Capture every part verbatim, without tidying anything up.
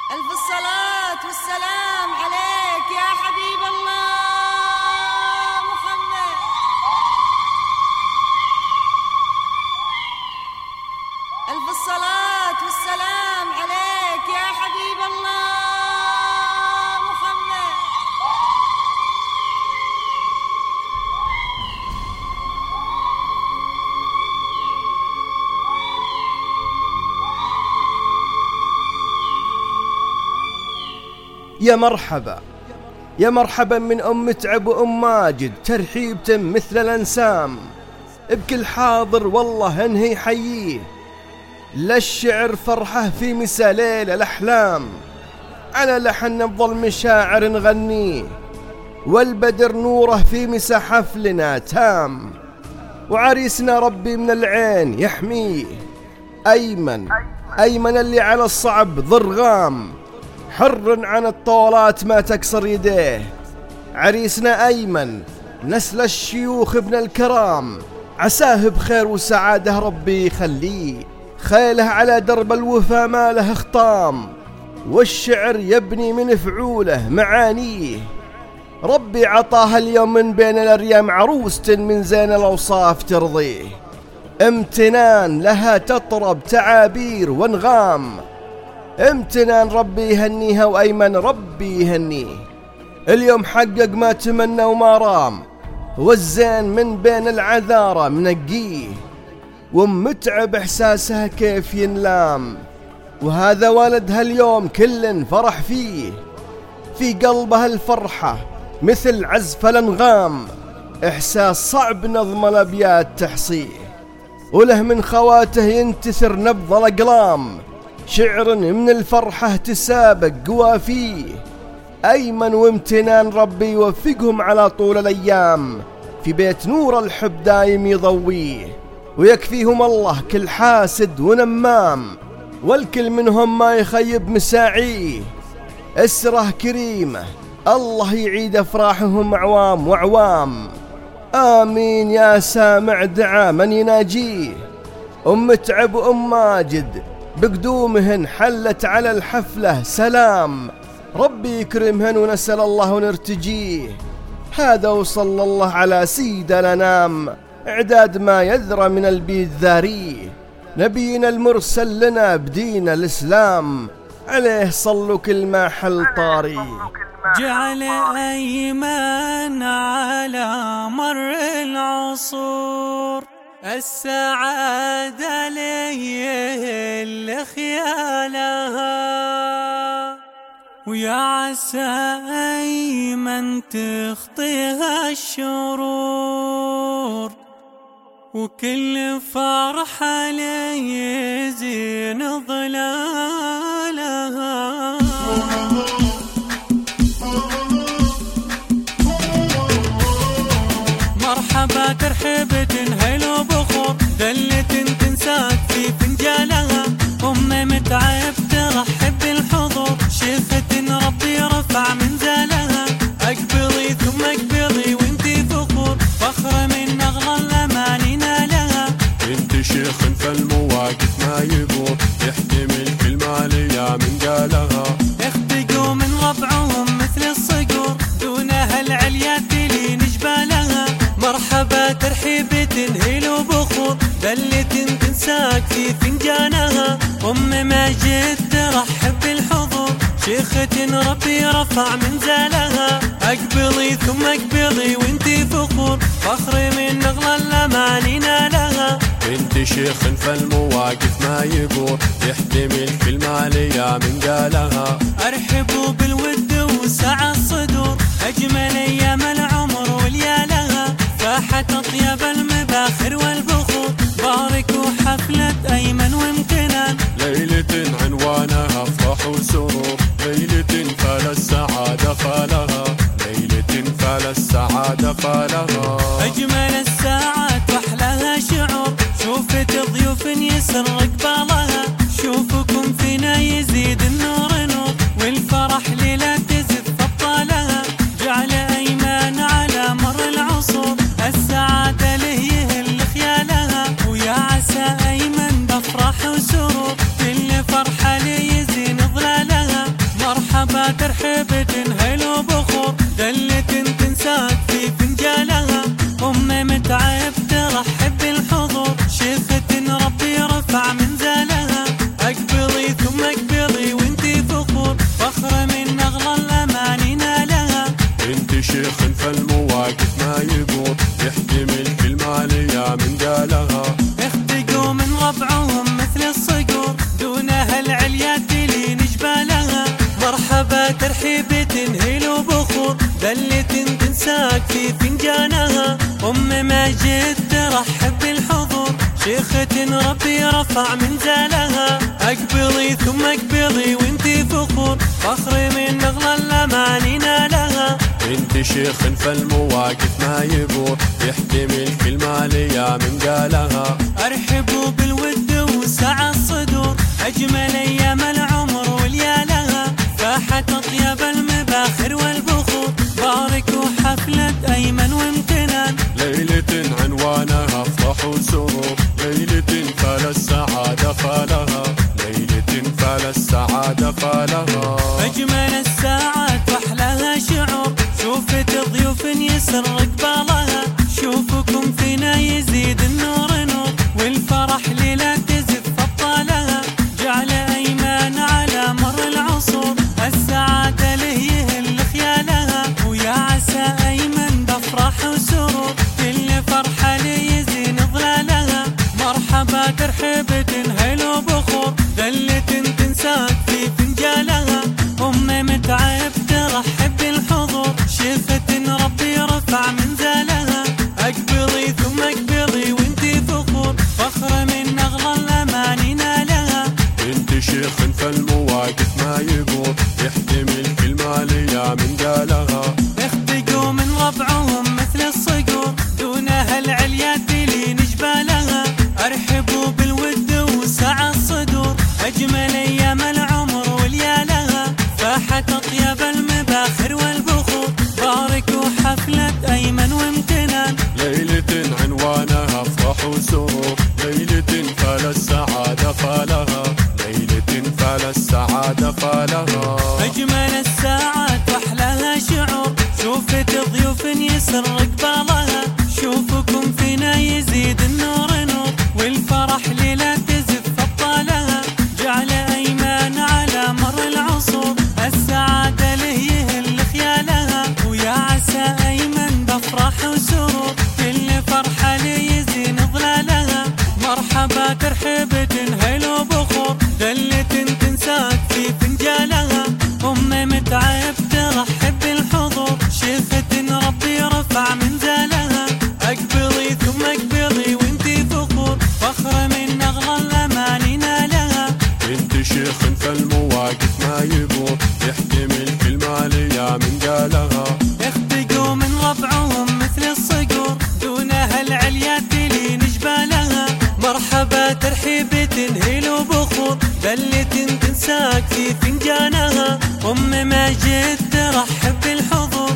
ألف الصلاة والسلام عليك يا حبيب الله محمد. ألف الصلاة والسلام عليك يا حبيب الله محمد. يا مرحبا يا مرحبا من أم متعب وأم ماجد، ترحيبة مثل الأنسام بكل حاضر والله انهي حييه. للشعر فرحه في مسا ليل الأحلام، على لحن نفضل مشاعر نغنيه، والبدر نوره في مسا حفلنا تام، وعريسنا ربي من العين يحميه. أيمن أيمن اللي على الصعب ضرغام، حر عن الطولات ما تكسر يديه. عريسنا أيمن نسل الشيوخ ابن الكرام، عساه بخير وسعادة ربي يخليه. خيله على درب الوفا ما له خطام، والشعر يبني من فعوله معانيه. ربي عطاها اليوم من بين الأريام عروسة من زين الأوصاف ترضيه. امتنان لها تطرب تعابير وانغام، امتنان ربي يهنيها وأيمن ربي يهنيه. اليوم حقق ما تمنى وما رام، والزين من بين العذارى منقيه. ومتعب إحساسها كيف ينلام، وهذا والدها اليوم كل فرح فيه. في قلبها الفرحة مثل عزف الأنغام، إحساس صعب نظم الأبيات تحصيه. وله من خواته ينتثر نبض الأقلام، شعر من الفرحة تسابق قوافيه. أيمن وامتنان ربي يوفقهم على طول الأيام، في بيت نور الحب دايم يضويه. ويكفيهم الله كل حاسد ونمام، والكل منهم ما يخيب مساعيه. اسره كريمة الله يعيد أفراحهم أعوام وأعوام، آمين يا سامع دعاء من يناجيه. أم متعب وأم ماجد بقدومهن حلت على الحفلة سلام، ربي يكرمهن ونسأل الله ونرتجيه. هذا وصلى الله على سيد الأنام، إعداد ما يذرى من البيت ذاريه. نبينا المرسل لنا بدين الإسلام، عليه صلوا كل ما حل طاري. جعل أيمن على مر العصور السعادة ليه اللي خيالها، ويا عسى أيمن تخطيها الشرور، وكل فرحة ليه يزين ظلالها. مرحبا ترحيبة هيلو بخور، دلة تنساك في فنجالها. أم متعب ترحب بالحضور، شيخة ربي رفع منزلها. أقبضي ثم أقبضي وانتي فخور، فخر من أغلى الأماني نالها. انت شيخ فالمواقف ما يبور، يحتمل كل ما ليا من قالها. اختقوا من ربعهم مثل الصقور، دونها العليا تلين جبالها. مرحبا ترحيبة هيلو بخور، دلة تنساك في فنجانها. أم ماجد ترحب بالحضور، شيخة ربي رفع منزلها. أقبضي ثم أقبضي وانتي فخور، فخر من أغلى الأماني نالها. انت شيخ فالمواقف ما يبور، يحتمل كل ما ليا من قالها. أرحبوا بالود وسعى الصدور، أجمل أيام العمر وليالها. فاحت أطيب المباخر والبخور، باركوا حفلة أيمن وامتنان. ليلة عنوانها أفراح وسرور، ليلة فال السعادة فالها، ليلة فال السعادة فالها. أجمل الساعات وأحلاها شعور، شوفت ضيوف يسر قبالها. شوفكم فينا يزيد النور نور، والفرح ليلة تزف أبطالها. جعل أيمن على مر العصور، السعادة له يهل خيالها. ويا عسى أيمن بفرح وسرور، كل فرحة لي يزين ظلالها. ترحب بالحضور، شيخة ربي رفع منزلها. اقبلي ثم اقبلي وانتي فخور، فخر من اغلى الاماني نالها. انت شيخ فالمواقف ما يقول، يحتمل كلمة عليا من قالها. اختقوا من ربعهم مثل الصقور، دونها العليات لي نجبالها. مرحبا ترحيب تنهيل وبخور، دلة تنساك في فنجانها. ام ماجد ترحب بالحضور، شيخة ربي رفع منزلها. اقبلي ثم اقبلي وانتي فخور، فخر من اغلى الاماني نالها. انت شيخ فالمواقف ما يقول، يحتمل كلمة عليا من قالها. ارحبوا بالود وسع الصدور، اجمل ايام العمر وليالها. فاحت اطيب المباخر والبخور، باركوا حفلة ايمن وامتنان. ليلة عنوانها افراح وسرور، ليلة فال السعادة فالها. ليلة فال السعادة فالها. اجمل الساعات واحلاها شعور، شوفت ضيوف يسر قبالها. شوفكم فينا يزيد النور نور، والفرح ليلة تزف ابطالها. جعل ايمان على مر العصور، السعادة له يهل خيالها. ويا عسى ايمن بافراح وسرور، كل فرحة لي يزين ظلالها. مرحبا ترحب تنهيل وبخور، دلة تنساك في فنجالها. ام متعب ترحب بالحضور، شيخة ربي رفع منزلها. اقبلي ثم اقبلي وانتي فخور، فخر من اغلى الاماني نالها. انت شيخ فالمواقف ما يقول، يحتمل كلمة عليا من قالها. اختقوا من ربعهم مثل الصقور، دونها العليات لي نجبالها. ارحبوا بالود وسع الصدور، اجمل ايام العمر وليالها. فاحت اطيب المباخر والبخور، باركوا حفلة ايمن وامتنان. ليلة عنوانها افراح وسرور، ليلة فال السعادة فالها. ليلة فال السعادة فالها. اجمل الساعات واحلاها شعور، شوفت ضيوف يسر قبالها. شوفكم فينا يزيد النور نور، والفرح ليلة تزف ابطالها. جعل ايمان على مر العصور، السعادة له يهل خيالها. ويا عسى ايمن بافراح وسرور، كل فرحة لي يزين ظلالها. مرحبا ترحب تنهيل وبخور، دلة تنساك في فنجالها. ام متعب ترحب بالحضور، شيخة ربي رفع منزلها. اقبلي ثم اقبلي وانتي فخور، فخر من اغلى الاماني نالها. انت شيخ فالمواقف ما يقول، يحتمل كلمة عليا من قالها. اختقوا من ربعهم مثل الصقور، دونها العليات لي نجبالها. مرحبا ترحيب تنهيل وبخور، دلة تنساك في فنجانها. ام ماجد ترحب بالحضور،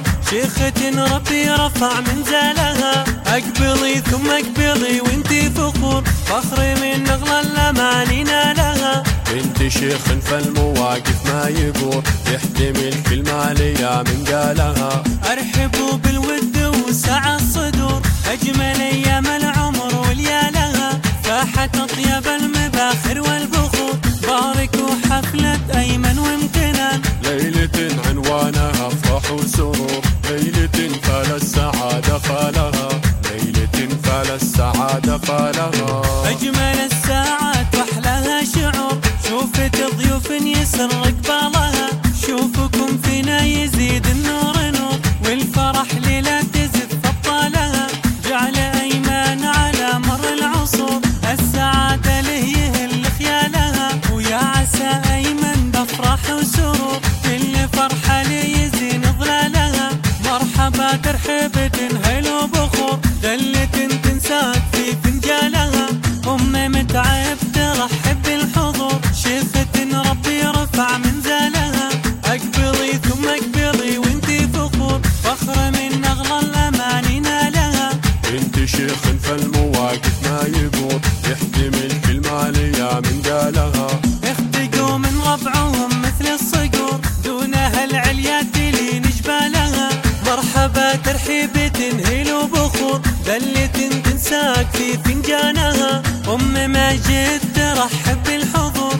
شيخة ربي رفع منزلها. اقبلي ثم اقبلي وانتي فخور، فخر من اغلى الاماني نالها. انت شيخ فالمواقف ما يقول، يحتمل كلمة عليا من قالها. ارحبوا بالود وسع الصدور، اجمل ايام العمر وليالها. فاحت اطيب المباخر والبخور، باركوا حفلة ايمن وامتنان. ليلة عنوانها افراح وسرور، ليلة فال السعادة فالها. ليلة فال السعادة فالها. اجمل الساعات واحلاها شعور، شوفت ضيوف يسر قبالها. شوفكم فينا يزيد النور نور، والفرح ليلة تزف ابطالها. جعل ايمان على مر العصور، السعادة له يهل خيالها. ويا عسى ايمن بافراح وسرور، كل فرحة لي يزين ظلالها. مرحبا ترحب تنهيل وبخور، دلة تنساك في فنجالها. ام متعب ترحب بالحضور، شيخة ربي رفع منزلها. اقبلي ثم اقبلي وانتي فخور، فخر من اغلى الاماني نالها. انت شيخ فالمواقف ما يقول، يحتمل كلمة عليا من قالها. اختقوا من ربعهم مثل الصقور، دونها العليات لي نجبالها. مرحبا ترحيب ذلة تنساك في فنجانها. أم ماجد ترحب بالحضور،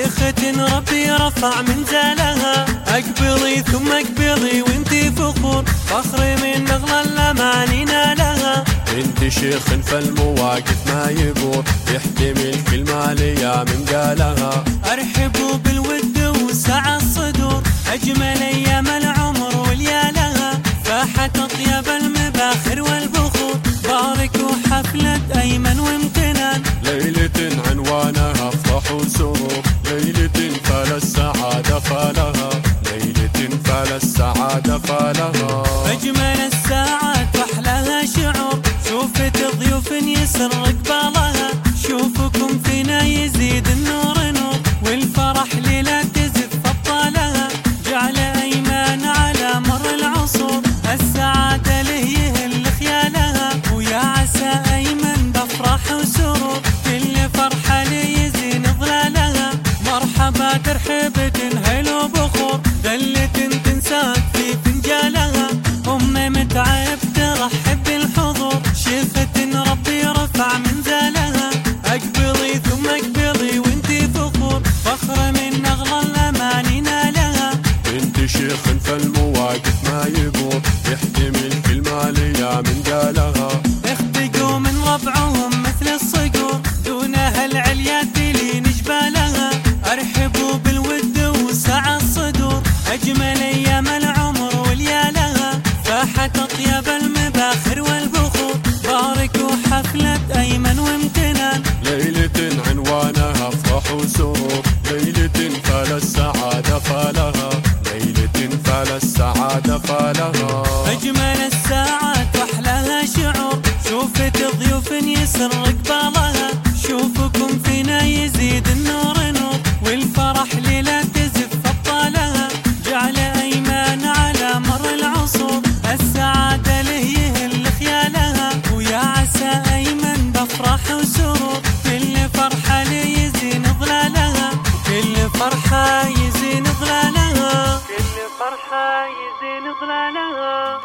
شيخة ربي رفع منزلها. أقبلي ثم أقبلي وانتي فخور، فخر من أغلى الأماني نالها. انت شيخ فالمواقف ما يبور، يحتمل كل ما ليا من قالها. أرحبوا بالود وسع الصدور، أجمل أيام العمر واليالها. فاحت أطيب المباخر والبخور، باركوا حفلة أيمن وامتنان. ليلة عنوانها افرح وسرور، ليلة فال السعادة فالها، ليلة فال السعادة فالها. أجمل الساعات وأحلاها شعور، شوفت ضيوف يسر قبالها. شوفكم فينا يزيد النور نور، والفرح ليلة تزف أبطالها. جعل أيمان على مر العصور، السعادة له يهل خيالها. ويا عسى أيمن بفرح وسرور، كل فرحة ليزين ظلالها. مرحبا ترحبة هلو بخور، ذلة تنساك في فنجالها. أم متعب ترحب بالحضور، شيخة ربي رفع منزلها. أقبلي ثم أقبلي وانتي فخور، فخر من أغلى الأماني نالها. انت شيخ فالمواقف ما يبور، يحتمل كل ما ليا من قالها. اخبقوا من ربعهم مثل الصقور، دونها العليات لي نجبالها. أرحبوا بالود وسع الصدور، أجمل أيام العمر واليالها. فاحت أطيب المباخر والبخور، باركوا حفلة أيمن وامتنان. ليلة عنوانها افرح وسرور، ليلة فال السعادة فالها، ليلة فال السعادة فالها. أجمل الساعات وأحلاها شعور، شوفت ضيوف يسر قبالها. شوفكم فينا يزيد النور نور، والفرح ليلة تزف أبطالها. جعل أيمان على مر العصور، السعادة له يهل خيالها. ويا عسى أيمن بفرح وسرور، كل فرحة ليزين ظلالها. كل فرحة يزين ظلالها، كل فرحة يزين ظلالها.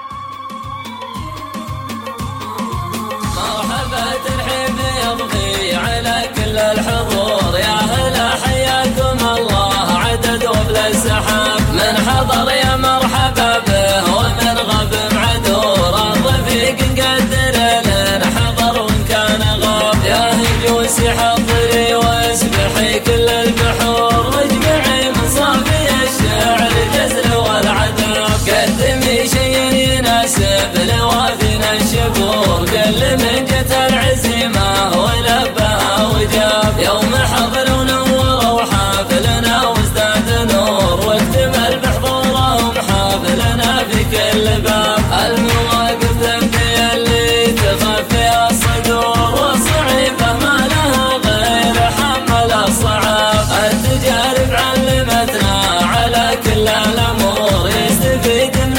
مرحبا ترحيب يضفي على كل الحضور، يا هلا حياكم الله عدد وبلا السحاب. من حضر يا مرحبا به، ومن غب معذور. الرفيق نقدر لنا حضر وان كان غاب. يا هجوسي حضري واسبحي كل البحور، واجمعي من صافي الشعر الجزل والعذاب. قدمي شيء يناسب لوافينا الشبور، كل من جت العزيمة ولبها وجاب. يوم حضر ونور وحافلنا وازداد نور، واكتمل بحضورهم حافلنا في كل باب. المواقف تبكي اللي تخفي الصدور، والصعيبة ما لها غير حمل الصعاب. التجارب علمتنا على كل الأمور، يستفيد من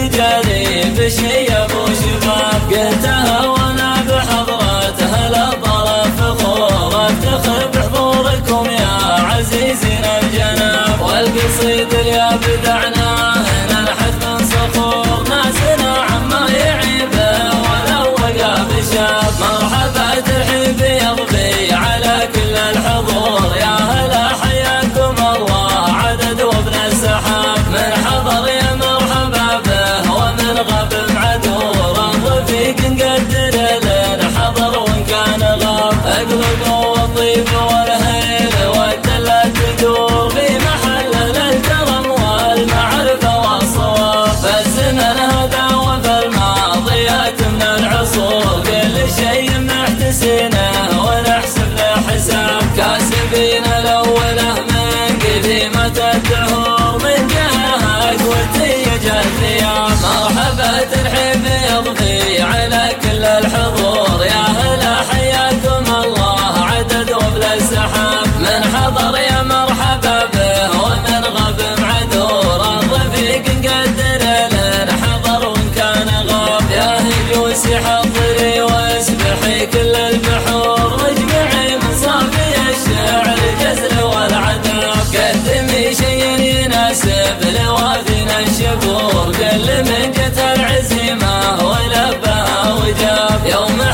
التجارب شيب وشباب. قلتها وانا بحضرتها للطرف فخور، افتخر بحضوركم يا عزيزين الجناب. والقصيد اللي ابدعناه ننحت من صخور، ناسنا عما يعيبه ولو وقع بشاب. مرحبا ترحيب يضفي على كل الحضور، يا هلا حياكم الله عدد وابن السحاب. من حضر يا مرحبا به، ومن غب معذور. الرفيق نقدر لنا حضر وان كان غاب. اقلب والطيب والهيل والدلة تدور، في محل الكرم والمعرفة والصواب. فالزمن هذا وفي الماضيات من العصور، كل شيء محتسينه ونحسب له حساب. كاسبين الاوله من قديمة الدهور، من جهة قوتي جثياب. مرحبا ترحيب يضفي على كل الحضور، يا هلا حياكم الله عدد وبلا السحاب. من حضر يا مرحبا به، ومن غب معذور. الرفيق نقدر لنا حضر وان كان غاب. يا هجوسي حضري واسبحي كل البحور، واجمعي من صافي الشعر الجزل والعذاب. قدمي شيء يناسب لوافينا الشبور، كل من جت العزيمة ولبها وجاب. يوم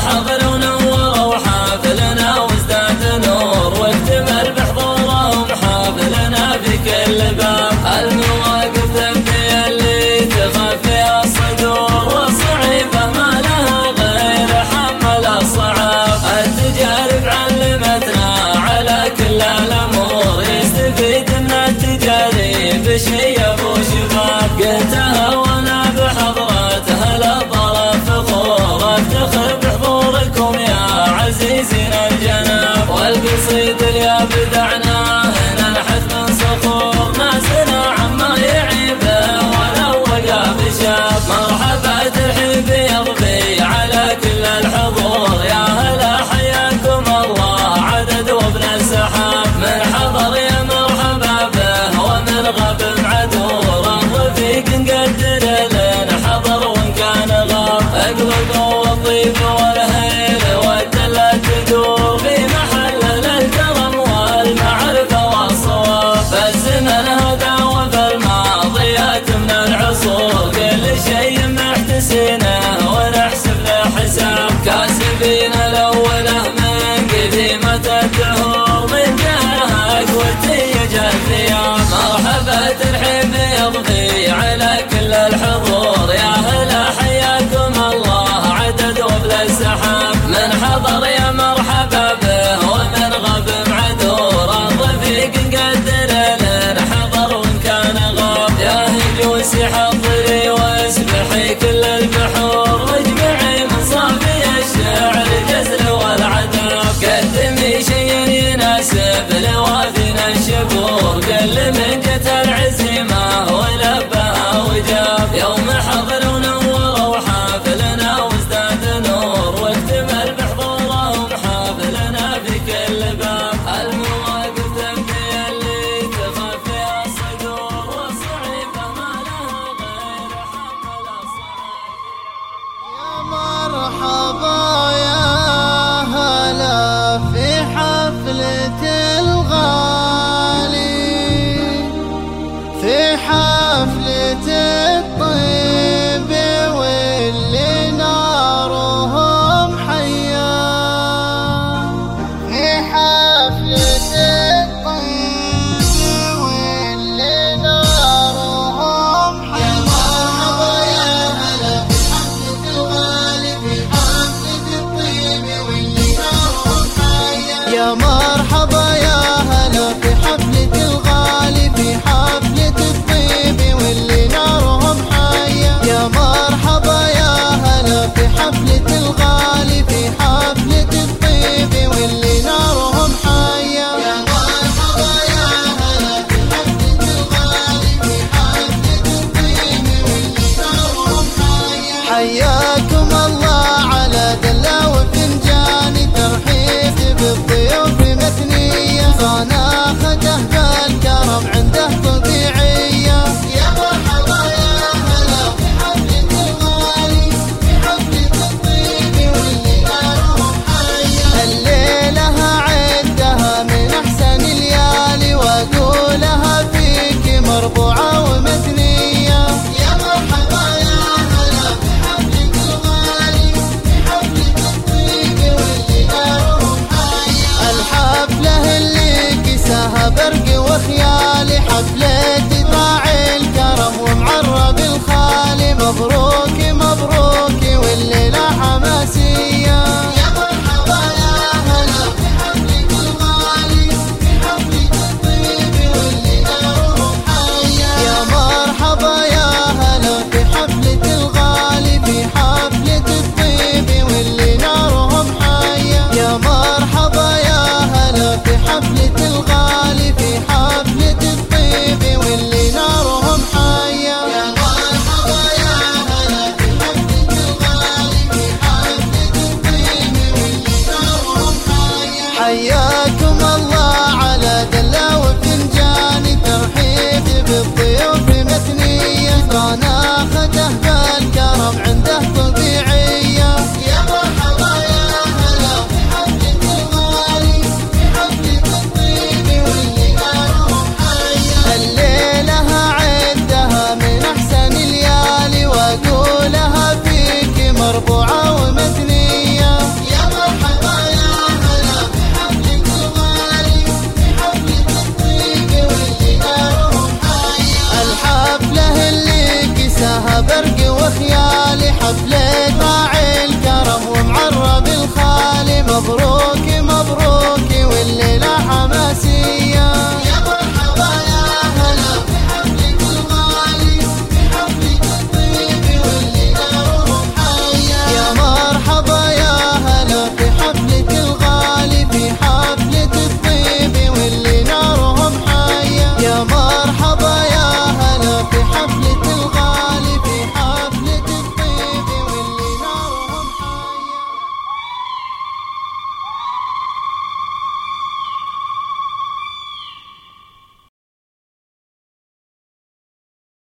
يوازينا الشكور، كل من جت العزيمة ولبها وجاب، يوم حضر ونور وحافلنا وازداد نور، واكتمل بحضورهم حافلنا في كل باب. المواقف تبكي اللي تخفيها الصدور، والصعيبة ما لها غير حمل الصعيب. يا مرحبا يا هلا في حفلة الغالي، في حفلة الطيب واللي نارهم حيا، في حفلة الطيب واللي نارهم حيا. يا مرحبا يا هلا في حفلة الغالي، في حفلة الطيب واللي نارهم حيا. يا مرحبا يا هلا في حفلة الغالي، في حفلة الطيب واللي نارهم حيا. يا مرحبا يا هلا في حفلة الغالي، في حفلة الطيب واللي نارهم حيا. يا مرحبا يا هلا في حفلة الغالي، في حفلة الطيب واللي نارهم حيا. حياكم الله على دلة وفنجان، ترحيب بالضيوف مثنية، صناخته بالكرم عنده طبيعية. يا مرحبا يا هلا في حفلة الغالي، في حفلة الطيب واللي نارهم حيا. الليلة عندها من أحسن الليالي، وأقولها فيك مربوعة ومثنية. يا مرحبا يا هلا في حفلة الغالي، في حفلة الطيب واللي نارهم حيا. الحفلة اللي كساها برق وخيالي، حفلة راعي الكرم ومعرب الخالي. مبروك مبروك والليلة حماسية. يا مرحبا يا هلا في حفلة الغالي، في حفلة الطيب واللي نارهم حيا. يا مرحبا يا هلا في حفلة الغالي، في حفلة الطيب واللي نارهم حيا. يا مرحبا يا هلا في حفلة الغالي.